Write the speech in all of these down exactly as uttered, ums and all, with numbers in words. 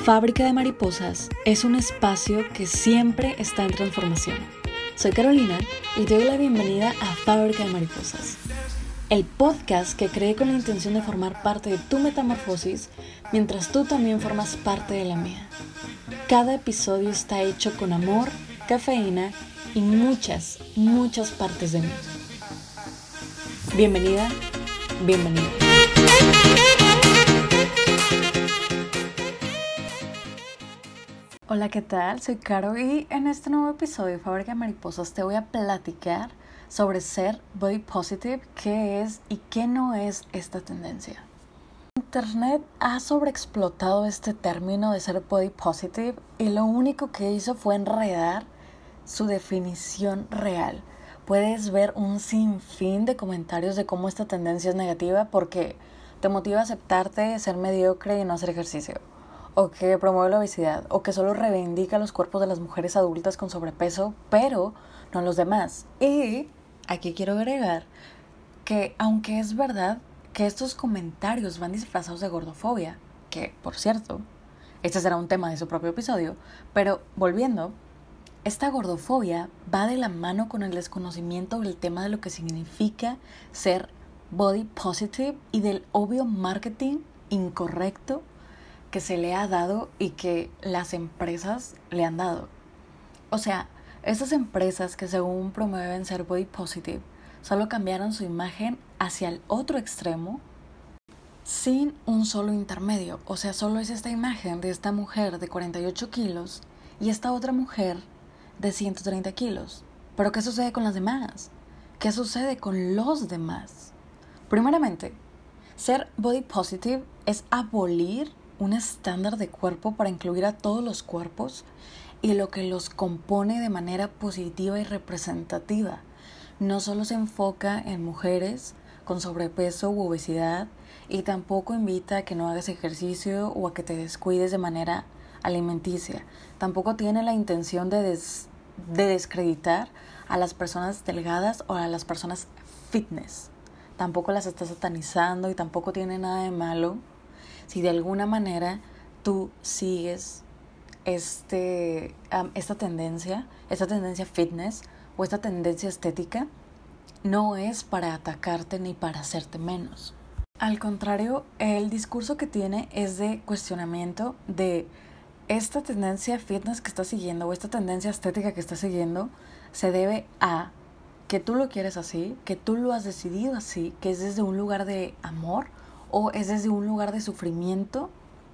Fábrica de Mariposas es un espacio que siempre está en transformación. Soy Carolina y te doy la bienvenida a Fábrica de Mariposas, el podcast que creé con la intención de formar parte de tu metamorfosis mientras tú también formas parte de la mía. Cada episodio está hecho con amor, cafeína y muchas, muchas partes de mí. Bienvenida, bienvenido. Hola, ¿qué tal? Soy Caro y en este nuevo episodio de Fábrica de Mariposas te voy a platicar sobre ser body positive, qué es y qué no es esta tendencia. Internet ha sobreexplotado este término de ser body positive y lo único que hizo fue enredar su definición real. Puedes ver un sinfín de comentarios de cómo esta tendencia es negativa porque te motiva a aceptarte, ser mediocre y no hacer ejercicio, o que promueve la obesidad, o que solo reivindica los cuerpos de las mujeres adultas con sobrepeso, pero no los demás. Y aquí quiero agregar que aunque es verdad que estos comentarios van disfrazados de gordofobia, que por cierto, este será un tema de su propio episodio, pero volviendo, esta gordofobia va de la mano con el desconocimiento del tema de lo que significa ser body positive y del obvio marketing incorrecto que se le ha dado y que las empresas le han dado. O sea, estas empresas que según promueven ser body positive solo cambiaron su imagen hacia el otro extremo sin un solo intermedio. O sea, solo es esta imagen de esta mujer de cuarenta y ocho kilos y esta otra mujer de ciento treinta kilos. Pero ¿qué sucede con las demás? ¿Qué sucede con los demás? Primeramente, ser body positive es abolir un estándar de cuerpo para incluir a todos los cuerpos y lo que los compone de manera positiva y representativa. No solo se enfoca en mujeres con sobrepeso u obesidad y tampoco invita a que no hagas ejercicio o a que te descuides de manera alimenticia. Tampoco tiene la intención de, des- de descreditar a las personas delgadas o a las personas fitness. Tampoco las está satanizando y tampoco tiene nada de malo si de alguna manera tú sigues este, um, esta tendencia, esta tendencia fitness o esta tendencia estética. No es para atacarte ni para hacerte menos. Al contrario, el discurso que tiene es de cuestionamiento de esta tendencia fitness que estás siguiendo o esta tendencia estética que estás siguiendo se debe a que tú lo quieres así, que tú lo has decidido así, que es desde un lugar de amor o es desde un lugar de sufrimiento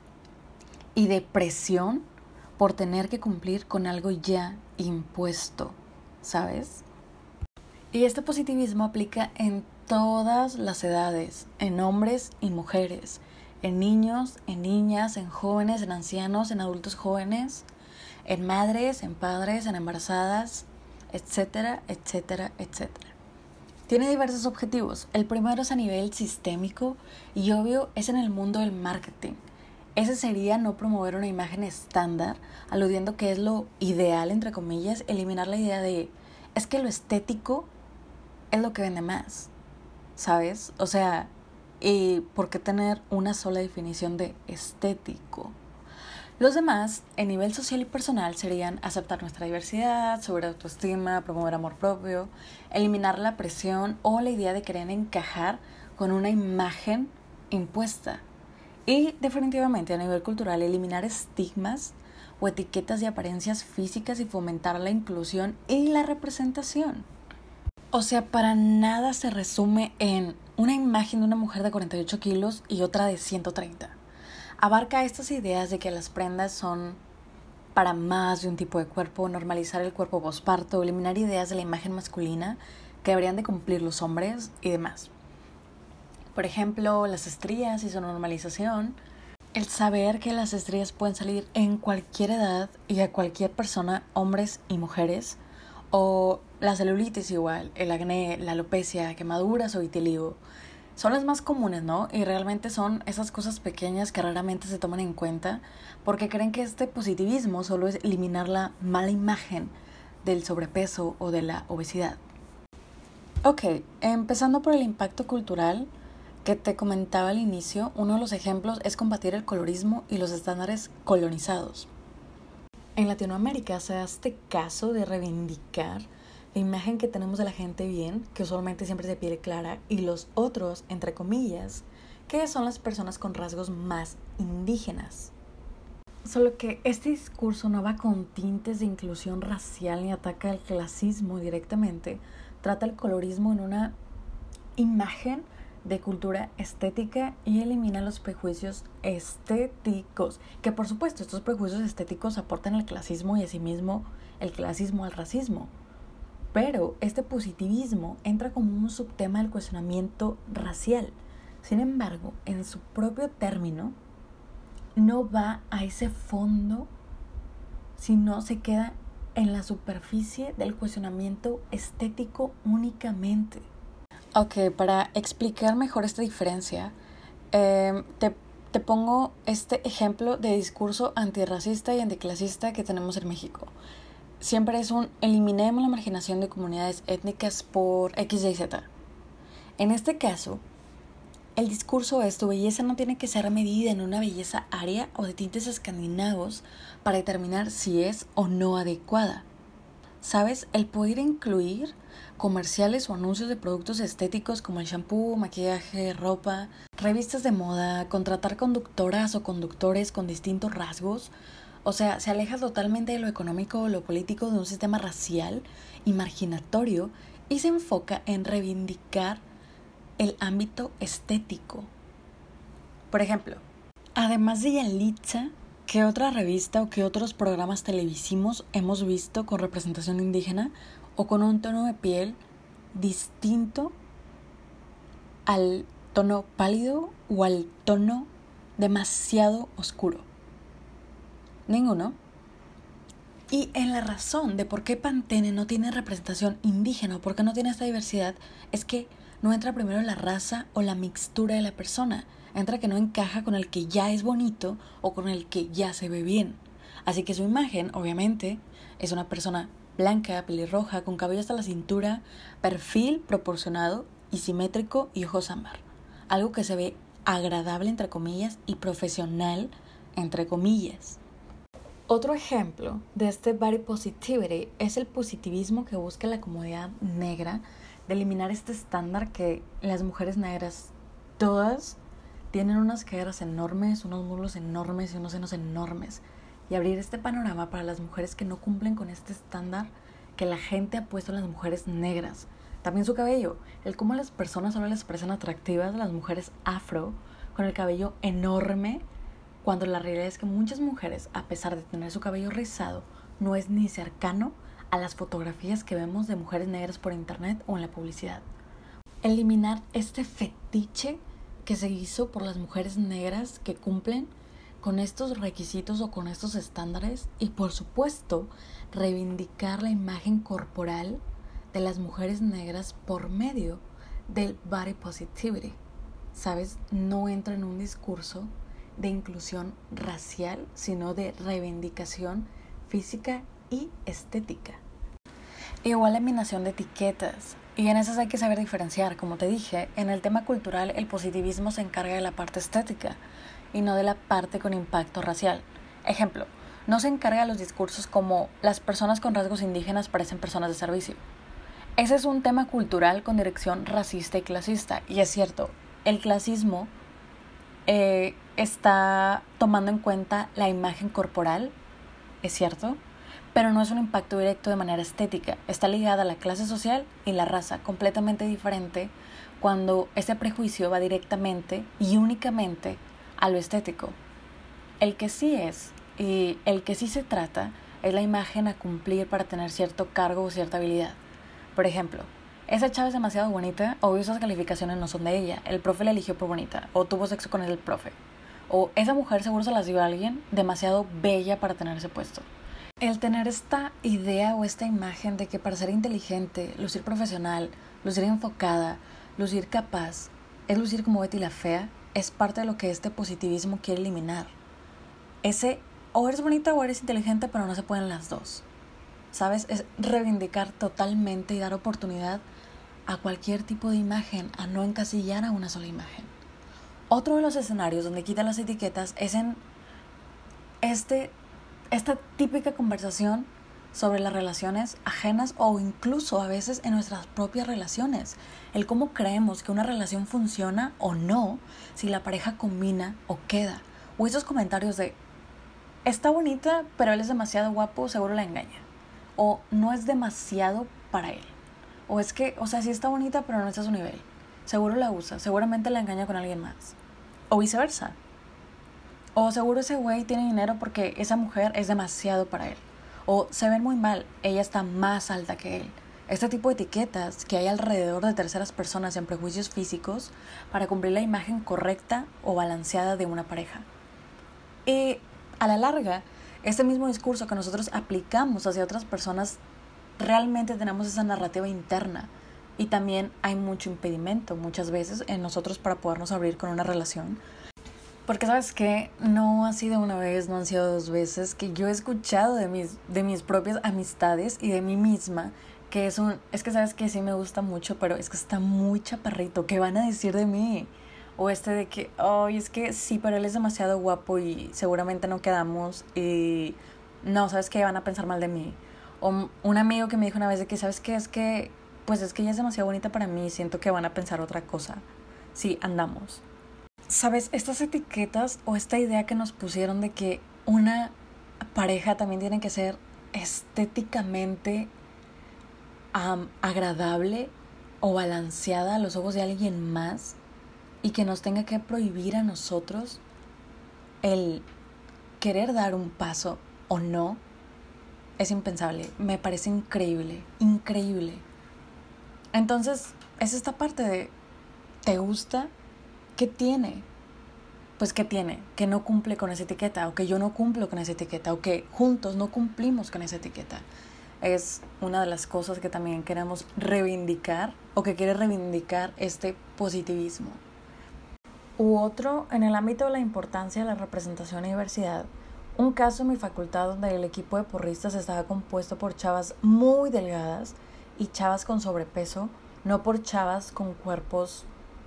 y de presión por tener que cumplir con algo ya impuesto, ¿sabes? Y este positivismo aplica en todas las edades, en hombres y mujeres, en niños, en niñas, en jóvenes, en ancianos, en adultos jóvenes, en madres, en padres, en embarazadas, etcétera, etcétera, etcétera. Tiene diversos objetivos. El primero es a nivel sistémico y obvio es en el mundo del marketing. Ese sería no promover una imagen estándar, aludiendo que es lo ideal, entre comillas, eliminar la idea de es que lo estético es lo que vende más, ¿sabes? O sea, ¿y por qué tener una sola definición de estético? Los demás, en nivel social y personal, serían aceptar nuestra diversidad, subir autoestima, promover amor propio, eliminar la presión o la idea de querer encajar con una imagen impuesta. Y definitivamente a nivel cultural, eliminar estigmas o etiquetas de apariencias físicas y fomentar la inclusión y la representación. O sea, para nada se resume en una imagen de una mujer de cuarenta y ocho kilos y otra de ciento treinta. Abarca estas ideas de que las prendas son para más de un tipo de cuerpo, normalizar el cuerpo posparto, eliminar ideas de la imagen masculina que deberían de cumplir los hombres y demás. Por ejemplo, las estrías y su normalización, el saber que las estrías pueden salir en cualquier edad y a cualquier persona, hombres y mujeres, o la celulitis igual, el acné, la alopecia, quemaduras o vitiligo. Son las más comunes, ¿no? Y realmente son esas cosas pequeñas que raramente se toman en cuenta porque creen que este positivismo solo es eliminar la mala imagen del sobrepeso o de la obesidad. Ok, empezando por el impacto cultural, que te comentaba al inicio, uno de los ejemplos es combatir el colorismo y los estándares colonizados. En Latinoamérica se da este caso de reivindicar la imagen que tenemos de la gente bien, que usualmente siempre es de piel clara, y los otros, entre comillas, que son las personas con rasgos más indígenas. Solo que este discurso no va con tintes de inclusión racial ni ataca el clasismo directamente, trata el colorismo en una imagen de cultura estética y elimina los prejuicios estéticos, que por supuesto estos prejuicios estéticos aportan al clasismo y asimismo el clasismo al racismo. Pero este positivismo entra como un subtema del cuestionamiento racial. Sin embargo, en su propio término, no va a ese fondo, sino se queda en la superficie del cuestionamiento estético únicamente. Ok, para explicar mejor esta diferencia, eh, te, te pongo este ejemplo de discurso antirracista y anticlasista que tenemos en México. Siempre es un eliminemos la marginación de comunidades étnicas por X, Y, Z. En este caso, el discurso es: tu belleza no tiene que ser medida en una belleza aria o de tintes escandinavos para determinar si es o no adecuada. ¿Sabes? El poder incluir comerciales o anuncios de productos estéticos como el shampoo, maquillaje, ropa, revistas de moda, contratar conductoras o conductores con distintos rasgos. O sea, se aleja totalmente de lo económico o lo político de un sistema racial y marginatorio y se enfoca en reivindicar el ámbito estético. Por ejemplo, además de Yalitza, ¿qué otra revista o qué otros programas televisivos hemos visto con representación indígena o con un tono de piel distinto al tono pálido o al tono demasiado oscuro? Ninguno. Y en la razón de por qué Pantene no tiene representación indígena o por qué no tiene esta diversidad es que no entra primero la raza o la mixtura de la persona, entra que no encaja con el que ya es bonito o con el que ya se ve bien. Así que su imagen, obviamente, es una persona blanca, pelirroja, con cabello hasta la cintura, perfil proporcionado y simétrico y ojos ámbar. Algo que se ve agradable, entre comillas, y profesional, entre comillas. Otro ejemplo de este body positivity es el positivismo que busca la comunidad negra, de eliminar este estándar que las mujeres negras todas tienen unas caderas enormes, unos muslos enormes y unos senos enormes, y abrir este panorama para las mujeres que no cumplen con este estándar que la gente ha puesto en las mujeres negras. También su cabello, el cómo las personas solo les parecen atractivas las mujeres afro con el cabello enorme, cuando la realidad es que muchas mujeres, a pesar de tener su cabello rizado, no es ni cercano a las fotografías que vemos de mujeres negras por internet o en la publicidad. Eliminar este fetiche que se hizo por las mujeres negras que cumplen con estos requisitos o con estos estándares, y por supuesto reivindicar la imagen corporal de las mujeres negras por medio del body positivity. ¿Sabes? No entra en un discurso de inclusión racial, sino de reivindicación física y estética. Igual la eliminación de etiquetas, y en esas hay que saber diferenciar. Como te dije, en el tema cultural el positivismo se encarga de la parte estética y no de la parte con impacto racial. Ejemplo, no se encarga de los discursos como las personas con rasgos indígenas parecen personas de servicio. Ese es un tema cultural con dirección racista y clasista, y es cierto, el clasismo eh, está tomando en cuenta la imagen corporal, es cierto, pero no es un impacto directo de manera estética. Está ligada a la clase social y la raza, completamente diferente cuando ese prejuicio va directamente y únicamente a lo estético. El que sí es y el que sí se trata es la imagen a cumplir para tener cierto cargo o cierta habilidad. Por ejemplo, esa chava es demasiado bonita, o esas calificaciones no son de ella, el profe la eligió por bonita, o tuvo sexo con el profe, o esa mujer seguro se las dio a alguien demasiado bella para tener ese puesto. El tener esta idea o esta imagen de que para ser inteligente, lucir profesional, lucir enfocada, lucir capaz, es lucir como Betty la Fea, es parte de lo que este positivismo quiere eliminar. Ese o eres bonita o eres inteligente, pero no se pueden las dos. ¿Sabes? Es reivindicar totalmente y dar oportunidad a cualquier tipo de imagen, a no encasillar a una sola imagen. Otro de los escenarios donde quita las etiquetas es en este, esta típica conversación sobre las relaciones ajenas o incluso a veces en nuestras propias relaciones. El cómo creemos que una relación funciona o no, si la pareja combina o queda. O esos comentarios de, está bonita, pero él es demasiado guapo, seguro la engaña. O no es demasiado para él. O es que, o sea, sí está bonita, pero no está a su nivel. Seguro la usa, seguramente la engaña con alguien más. O viceversa. O seguro ese güey tiene dinero porque esa mujer es demasiado para él. O se ven muy mal, ella está más alta que él. Este tipo de etiquetas que hay alrededor de terceras personas en prejuicios físicos para cumplir la imagen correcta o balanceada de una pareja. Y a la larga, este mismo discurso que nosotros aplicamos hacia otras personas, realmente tenemos esa narrativa interna. Y también hay mucho impedimento muchas veces en nosotros para podernos abrir con una relación. Porque sabes que no ha sido una vez, no han sido dos veces que yo he escuchado de mis, de mis propias amistades y de mí misma que es un, es que sabes que sí me gusta mucho, pero es que está muy chaparrito, ¿qué van a decir de mí? O este de que, oh, es que sí, pero él es demasiado guapo y seguramente no quedamos y no, ¿sabes qué? Van a pensar mal de mí. O un amigo que me dijo una vez de que, ¿sabes qué? Es que, pues es que ella es demasiado bonita para mí y siento que van a pensar otra cosa. Sí, andamos. ¿Sabes? Estas etiquetas o esta idea que nos pusieron de que una pareja también tiene que ser estéticamente um, agradable o balanceada a los ojos de alguien más y que nos tenga que prohibir a nosotros el querer dar un paso o no, es impensable. Me parece increíble, increíble. Entonces, es esta parte de, ¿te gusta? ¿Qué tiene? Pues ¿qué tiene? Que no cumple con esa etiqueta, o que yo no cumplo con esa etiqueta, o que juntos no cumplimos con esa etiqueta. Es una de las cosas que también queremos reivindicar, o que quiere reivindicar este positivismo. U otro, en el ámbito de la importancia de la representación y diversidad, un caso en mi facultad donde el equipo de porristas estaba compuesto por chavas muy delgadas y chavas con sobrepeso, no por chavas con cuerpos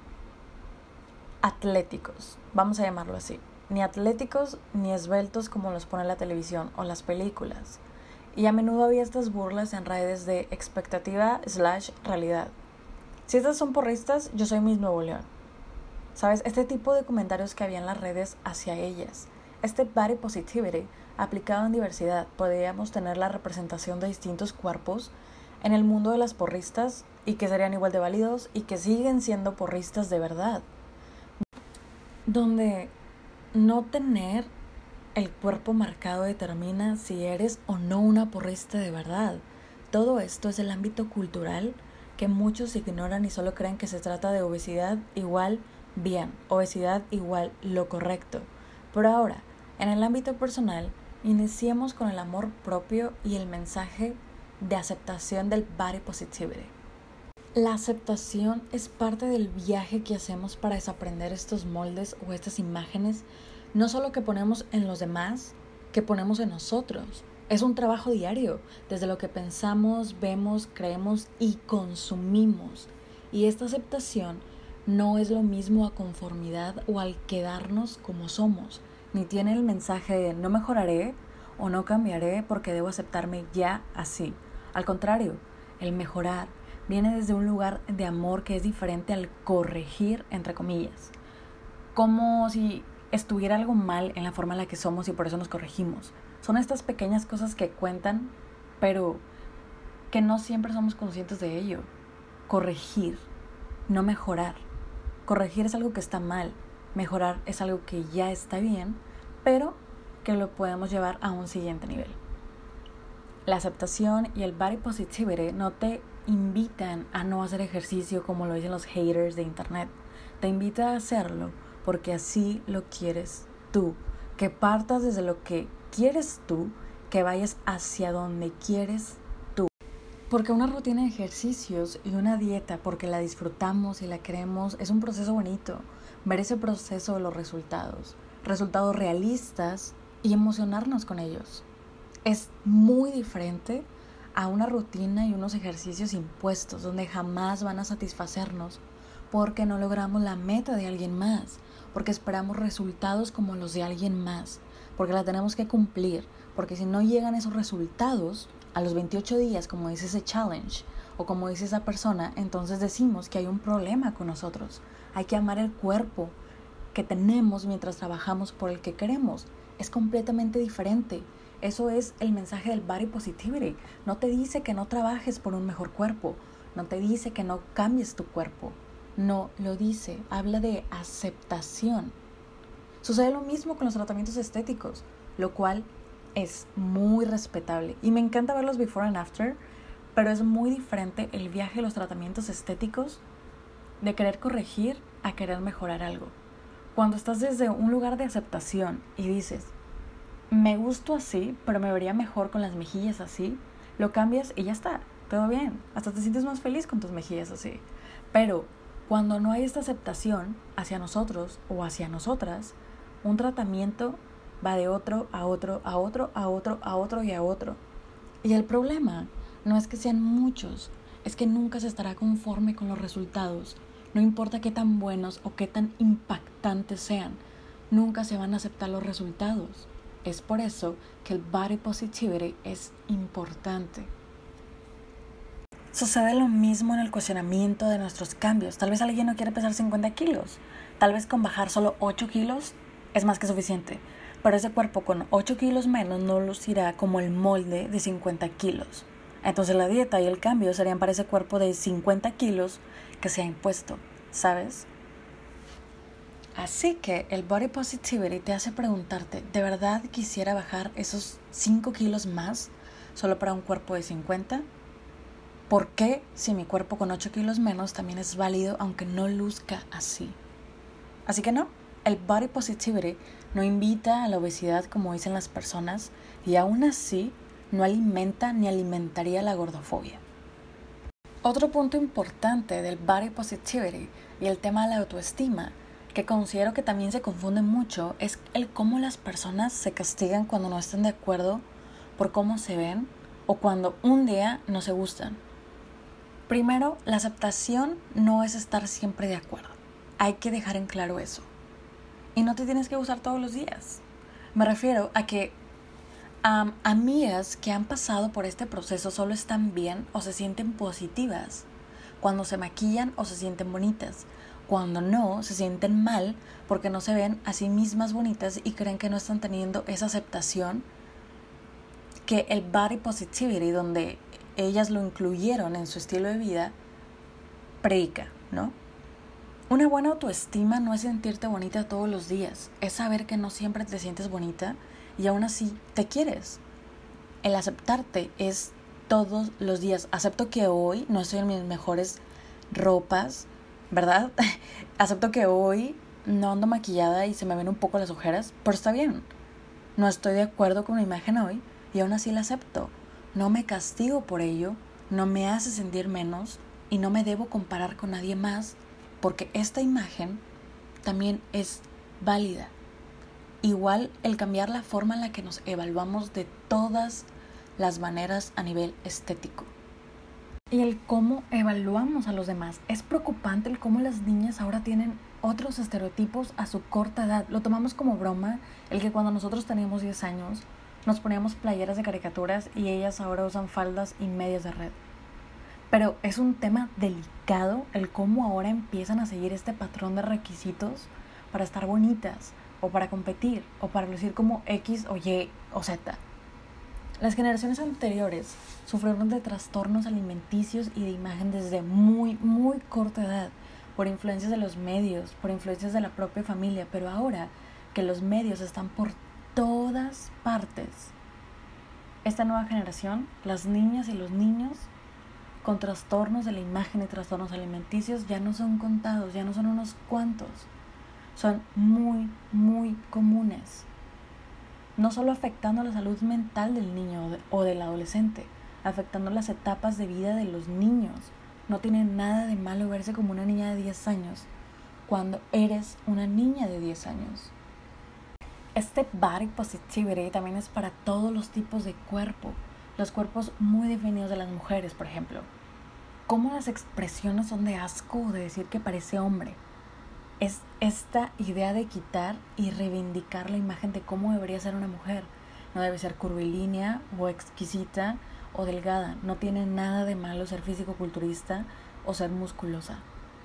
atléticos, vamos a llamarlo así, ni atléticos ni esbeltos como los pone la televisión o las películas. Y a menudo había estas burlas en redes de expectativa slash realidad. Si estas son porristas, yo soy Miss Nuevo León. ¿Sabes? Este tipo de comentarios que había en las redes hacia ellas. Este body positivity aplicado en diversidad. Podríamos tener la representación de distintos cuerpos en el mundo de las porristas y que serían igual de válidos y que siguen siendo porristas de verdad. Donde no tener el cuerpo marcado determina si eres o no una porrista de verdad. Todo esto es el ámbito cultural que muchos ignoran y solo creen que se trata de obesidad igual bien, obesidad igual lo correcto. Pero ahora, en el ámbito personal, iniciemos con el amor propio y el mensaje de aceptación del body positivity. La aceptación es parte del viaje que hacemos para desaprender estos moldes o estas imágenes, no solo que ponemos en los demás, que ponemos en nosotros. Es un trabajo diario, desde lo que pensamos, vemos, creemos y consumimos. Y esta aceptación no es lo mismo a conformidad o al quedarnos como somos, ni tiene el mensaje de no mejoraré o no cambiaré porque debo aceptarme ya así. Al contrario, el mejorar viene desde un lugar de amor que es diferente al corregir, entre comillas. Como si estuviera algo mal en la forma en la que somos y por eso nos corregimos. Son estas pequeñas cosas que cuentan, pero que no siempre somos conscientes de ello. Corregir, no mejorar. Corregir es algo que está mal. Mejorar es algo que ya está bien, pero que lo podemos llevar a un siguiente nivel. La aceptación y el body positivity no te invitan a no hacer ejercicio como lo dicen los haters de internet. Te invita a hacerlo porque así lo quieres tú. Que partas desde lo que quieres tú, que vayas hacia donde quieres tú. Porque una rutina de ejercicios y una dieta, porque la disfrutamos y la queremos, es un proceso bonito. Ver ese proceso de los resultados, resultados realistas y emocionarnos con ellos. Es muy diferente a una rutina y unos ejercicios impuestos donde jamás van a satisfacernos porque no logramos la meta de alguien más, porque esperamos resultados como los de alguien más, porque la tenemos que cumplir, porque si no llegan esos resultados a los veintiocho días, como dice ese challenge, o como dice esa persona, entonces decimos que hay un problema con nosotros. Hay que amar el cuerpo que tenemos mientras trabajamos por el que queremos. Es completamente diferente. Eso es el mensaje del body positivity. No te dice que no trabajes por un mejor cuerpo. No te dice que no cambies tu cuerpo. No lo dice. Habla de aceptación. Sucede lo mismo con los tratamientos estéticos, lo cual es muy respetable. Y me encanta ver los before and after, pero es muy diferente el viaje de los tratamientos estéticos de querer corregir a querer mejorar algo. Cuando estás desde un lugar de aceptación y dices, me gusto así, pero me vería mejor con las mejillas así, lo cambias y ya está, todo bien. Hasta te sientes más feliz con tus mejillas así. Pero cuando no hay esta aceptación hacia nosotros o hacia nosotras, un tratamiento va de otro a otro, a otro, a otro, a otro y a otro. Y el problema no es que sean muchos, es que nunca se estará conforme con los resultados. No importa qué tan buenos o qué tan impactantes sean, nunca se van a aceptar los resultados. Es por eso que el body positivity es importante. Sucede lo mismo en el cuestionamiento de nuestros cambios. Tal vez alguien no quiere pesar cincuenta kilos. Tal vez con bajar solo ocho kilos es más que suficiente. Pero ese cuerpo con ocho kilos menos no lucirá como el molde de cincuenta kilos. Entonces la dieta y el cambio serían para ese cuerpo de cincuenta kilos que se ha impuesto, ¿sabes? Así que el body positivity te hace preguntarte, ¿de verdad quisiera bajar esos cinco kilos más solo para un cuerpo de cincuenta? ¿Por qué si mi cuerpo con ocho kilos menos también es válido aunque no luzca así? Así que no, el body positivity no invita a la obesidad como dicen las personas y aún así no alimenta ni alimentaría la gordofobia. Otro punto importante del body positivity y el tema de la autoestima, que considero que también se confunde mucho, es el cómo las personas se castigan cuando no están de acuerdo por cómo se ven o cuando un día no se gustan. Primero, la aceptación no es estar siempre de acuerdo. Hay que dejar en claro eso. Y no te tienes que gustar todos los días. Me refiero a que Um, amigas que han pasado por este proceso solo están bien o se sienten positivas cuando se maquillan o se sienten bonitas. Cuando no, se sienten mal porque no se ven a sí mismas bonitas y creen que no están teniendo esa aceptación que el body positivity, donde ellas lo incluyeron en su estilo de vida, predica, ¿no? Una buena autoestima no es sentirte bonita todos los días, es saber que no siempre te sientes bonita y aún así te quieres. El aceptarte es todos los días. Acepto que hoy no estoy en mis mejores ropas, ¿verdad? Acepto que hoy no ando maquillada y se me ven un poco las ojeras, pero está bien. No estoy de acuerdo con mi imagen hoy y aún así la acepto. No me castigo por ello, no me hace sentir menos y no me debo comparar con nadie más porque esta imagen también es válida. Igual el cambiar la forma en la que nos evaluamos de todas las maneras a nivel estético. Y el cómo evaluamos a los demás. Es preocupante el cómo las niñas ahora tienen otros estereotipos a su corta edad. Lo tomamos como broma, el que cuando nosotros teníamos diez años nos poníamos playeras de caricaturas y ellas ahora usan faldas y medias de red. Pero es un tema delicado el cómo ahora empiezan a seguir este patrón de requisitos para estar bonitas, o para competir, o para lucir como X o Y o Z. Las generaciones anteriores sufrieron de trastornos alimenticios y de imagen desde muy, muy corta edad, por influencias de los medios, por influencias de la propia familia, pero ahora que los medios están por todas partes, esta nueva generación, las niñas y los niños con trastornos de la imagen y trastornos alimenticios ya no son contados, ya no son unos cuantos. Son muy, muy comunes. No solo afectando la salud mental del niño o del adolescente, afectando las etapas de vida de los niños. No tiene nada de malo verse como una niña de diez años cuando eres una niña de diez años. Este body positivity también es para todos los tipos de cuerpo. Los cuerpos muy definidos de las mujeres, por ejemplo. cómo las expresiones son de asco o de decir que parece hombre. Es esta idea de quitar y reivindicar la imagen de cómo debería ser una mujer. No debe ser curvilínea o exquisita o delgada. No tiene nada de malo ser físico-culturista o ser musculosa.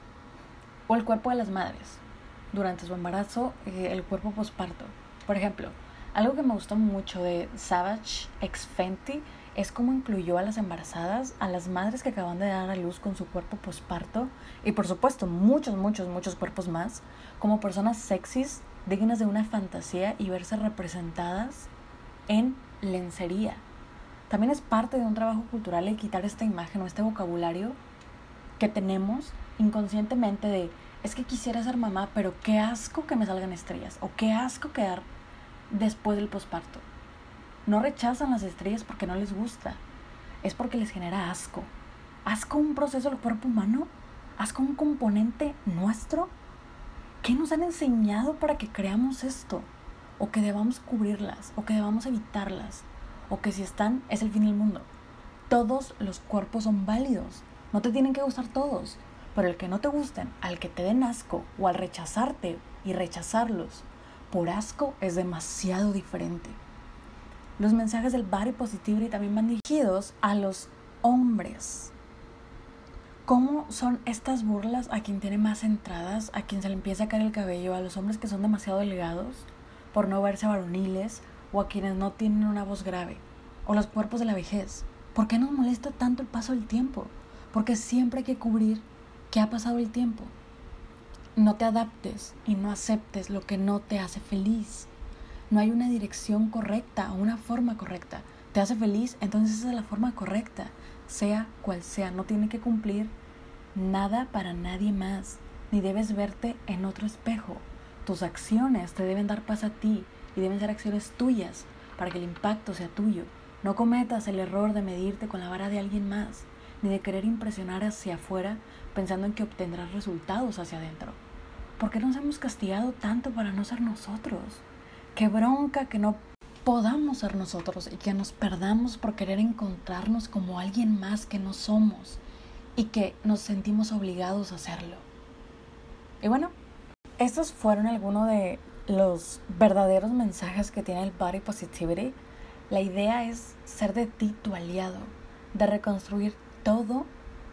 O el cuerpo de las madres. Durante su embarazo, eh, el cuerpo posparto. Por ejemplo, algo que me gustó mucho de Savage X Fenty es cómo incluyó a las embarazadas, a las madres que acaban de dar a luz con su cuerpo posparto y por supuesto muchos, muchos, muchos cuerpos más, como personas sexys, dignas de una fantasía y verse representadas en lencería. También es parte de un trabajo cultural el quitar esta imagen o este vocabulario que tenemos inconscientemente de es que quisiera ser mamá, pero qué asco que me salgan estrellas o qué asco quedar después del posparto. No rechazan las estrellas porque no les gusta, es porque les genera asco. ¿Asco un proceso del cuerpo humano? ¿Asco un componente nuestro? ¿Qué nos han enseñado para que creamos esto? O que debamos cubrirlas, o que debamos evitarlas, o que si están es el fin del mundo. Todos los cuerpos son válidos, no te tienen que gustar todos, pero el que no te gusten, al que te den asco, o al rechazarte y rechazarlos por asco es demasiado diferente. Los mensajes del body positivity también van dirigidos a los hombres. ¿Cómo son estas burlas a quien tiene más entradas, a quien se le empieza a caer el cabello, a los hombres que son demasiado delgados por no verse varoniles o a quienes no tienen una voz grave? O los cuerpos de la vejez. ¿Por qué nos molesta tanto el paso del tiempo? Porque siempre hay que cubrir que ha pasado el tiempo. No te adaptes y no aceptes lo que no te hace feliz. No hay una dirección correcta o una forma correcta. ¿Te hace feliz? Entonces esa es la forma correcta. Sea cual sea, no tiene que cumplir nada para nadie más. Ni debes verte en otro espejo. Tus acciones te deben dar paz a ti y deben ser acciones tuyas para que el impacto sea tuyo. No cometas el error de medirte con la vara de alguien más, ni de querer impresionar hacia afuera pensando en que obtendrás resultados hacia adentro. ¿Por qué nos hemos castigado tanto para no ser nosotros? Qué bronca que no podamos ser nosotros y que nos perdamos por querer encontrarnos como alguien más que no somos y que nos sentimos obligados a hacerlo. Y bueno, estos fueron algunos de los verdaderos mensajes que tiene el body positivity. La idea es ser de ti tu aliado, de reconstruir todo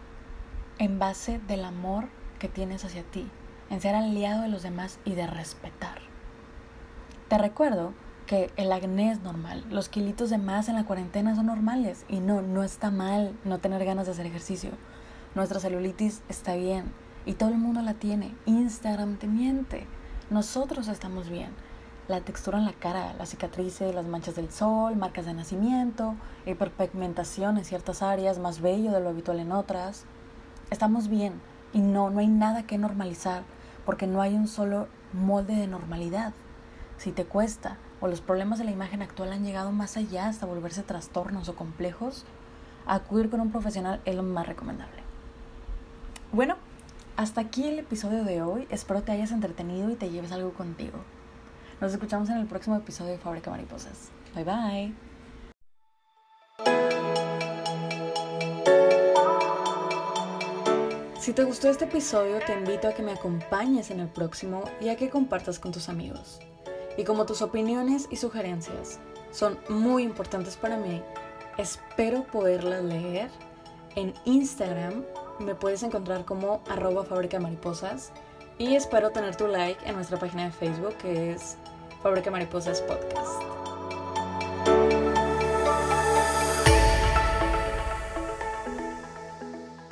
en base del amor que tienes hacia ti, en ser aliado de los demás y de respetar. Te recuerdo que el acné es normal, los kilitos de más en la cuarentena son normales y no, no está mal no tener ganas de hacer ejercicio. Nuestra celulitis está bien y todo el mundo la tiene. Instagram te miente. Nosotros estamos bien. La textura en la cara, las cicatrices, las manchas del sol, marcas de nacimiento, hiperpigmentación en ciertas áreas, más vello de lo habitual en otras. Estamos bien y no, no hay nada que normalizar porque no hay un solo molde de normalidad. Si te cuesta o los problemas de la imagen actual han llegado más allá hasta volverse trastornos o complejos, acudir con un profesional es lo más recomendable. Bueno, hasta aquí el episodio de hoy. Espero te hayas entretenido y te lleves algo contigo. Nos escuchamos en el próximo episodio de Fábrica Mariposas. Bye bye. Si te gustó este episodio, te invito a que me acompañes en el próximo y a que compartas con tus amigos. Y como tus opiniones y sugerencias son muy importantes para mí, espero poderlas leer. En Instagram me puedes encontrar como arroba Fábrica Mariposas y espero tener tu like en nuestra página de Facebook que es Fábrica Mariposas Podcast.